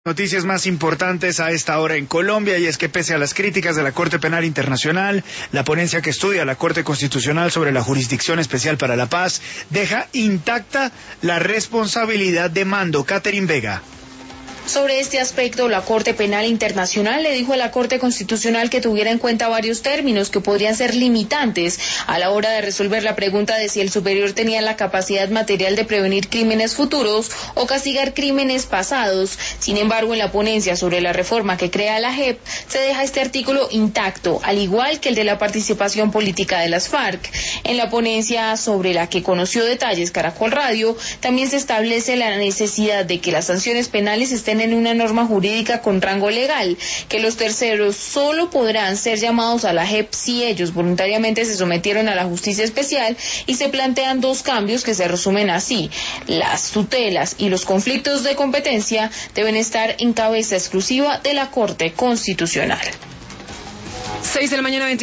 Noticias más importantes a esta hora en Colombia, y es que pese a las críticas de la Corte Penal Internacional, la ponencia que estudia la Corte Constitucional sobre la Jurisdicción Especial para la Paz deja intacta la responsabilidad de mando. Catherine Vega. Sobre este aspecto, la Corte Penal Internacional le dijo a la Corte Constitucional que tuviera en cuenta varios términos que podrían ser limitantes a la hora de resolver la pregunta de si el superior tenía la capacidad material de prevenir crímenes futuros o castigar crímenes pasados. Sin embargo, en la ponencia sobre la reforma que crea la JEP, se deja este artículo intacto, al igual que el de la participación política de las FARC. En la ponencia sobre la que conoció detalles Caracol Radio, también se establece la necesidad de que las sanciones penales estén en una norma jurídica con rango legal, que los terceros solo podrán ser llamados a la JEP si ellos voluntariamente se sometieron a la justicia especial, y se plantean dos cambios que se resumen así: las tutelas y los conflictos de competencia deben estar en cabeza exclusiva de la Corte Constitucional. 6 de la mañana, 20